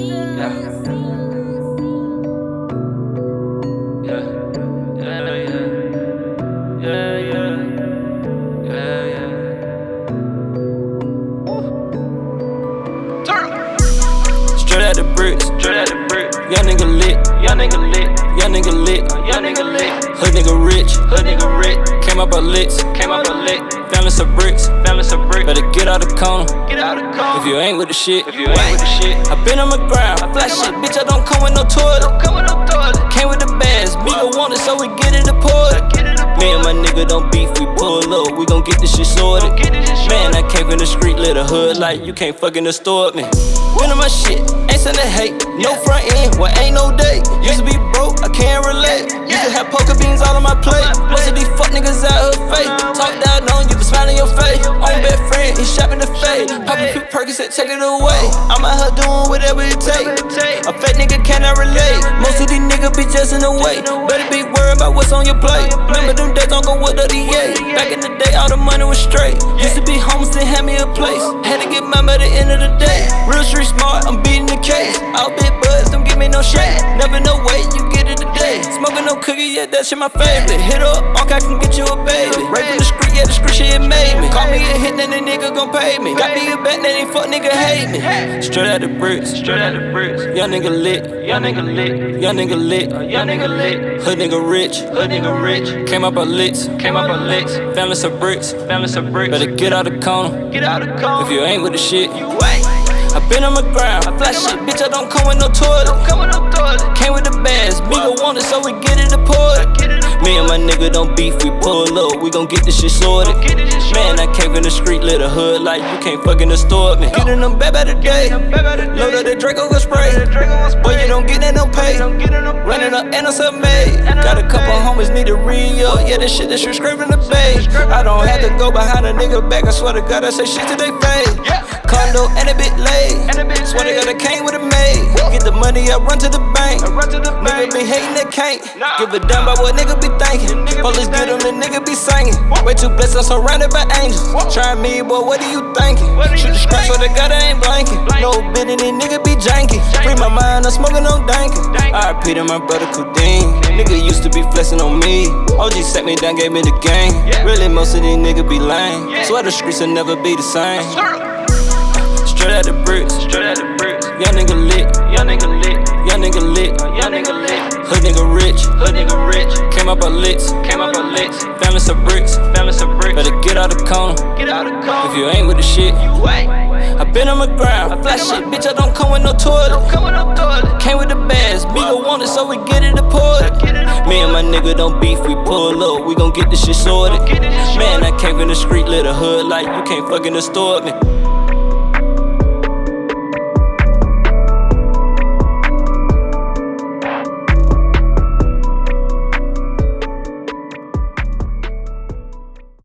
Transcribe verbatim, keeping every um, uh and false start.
Yeah, yeah, yeah, yeah. Straight out the bricks, straight out the bricks. Young nigga lit, young nigga lit, young nigga lit, young nigga lit. Hood nigga rich, hood nigga rich. Came up a licks, came up a lick. Family some bricks, family some bricks. Better get out the corner, get out the corner. If you ain't with the shit, if you ain't with the shit. I been on my grind, I flash shit, bitch. I don't come with no toilet, don't come with no toilet. Came with the bags, bigger want it, so we get it deported. Me and my nigga don't beef, we pull up, we gon' get this shit sorted. Man, I came from the street, lit a hood like you can't fucking distort me. Been on my shit, ain't sending hate, no front end, well ain't no date. Used to be broke, I can't relate. Used to have poker beans all on my plate. Most of these fuck niggas out here fake. Talk down on you, but smile in your face. On best friend, he shopping the fade. Poppin' few Percocet, take it away. I'm out here doing whatever it take. A fake nigga cannot relate. Most of these niggas be just in the way. Better be worried about what's on your plate. Remember them days, don't go with the D A. Back in the day, all the money was straight. Used to be homeless, they had me a place. Had to get mine by the end of the day. Real street smart, I'm beating the case. All big buzz, don't give me no shade. Never know weight, you get it today. Smoking no cookie, yeah, that shit my favorite. Hit up, Unc, I can get you a baby. Right from the street, yeah, the street shit made me. Call me a hit, then the nigga gon' pay me. Got me a bet, then they fuck nigga hate me. Straight out the bricks, straight out the bricks. Young nigga lit, young nigga lit, young nigga lit, young nnigga lit. Hood nigga rich, hood nigga rich. Came up a licks, came up a licks. Family some bricks, family some bricks. Better get out the corner, get out the corner. If you ain't with the shit, you ain't. I been on my grind, I flash shit, bitch. I don't come with no toilet, don't come with no toilet. Came with the bags, bigger want it, so we get it deported. Me and my nigga don't beef, we pull up, we gon' get this shit sorted. Man, I came from the street, lit a hood like you can't fucking distort me. Getting them bad by the day, load up the Draco go spray. Boy, you don't get that no pay. Running up and I'm self-made. Got a couple homies need to re-up. Yeah, this shit, this shit scraping the bay. I don't have to go behind a nigga back. I swear to God, I say shit to they face. Condo and a bit late. Swear to God, I came with a maid. Get the money, I run to the bank. Nigga be hating, that can't give a damn about what nigga be thinking. Police get him, the nigga be singing. Way too blessed, I'm surrounded by angels. Try me, boy, what are you thinking? Shoot the scratch, swear to God, I ain't blanking. No bidding, these nigga be janky. Free my mind, I'm smoking on dankin'. I repeat to my brother Kudin. Nigga used to be flexing on me. O G set me down, gave me the game. Really, most of these niggas be lame. Swear the streets will never be the same. Straight out the bricks, straight out the bricks. Young nigga lit, young nigga lit, young nigga lit, young nigga lit. Hood nigga rich, hood nigga rich. Came up a licks, came up a licks. Family some bricks, family some bricks. Better get out the corner, get out the corner. If you ain't with the shit, you ain't. I been on my grind, I flash shit, bitch. I don't come with no toilet, don't come with no toilet. Came with the bags, bigger want it, so we get it deported. Me and my nigga don't beef, we pull up, we gon' get this shit sorted. Man, I came from the street, lit a hood like you can't fucking distort me.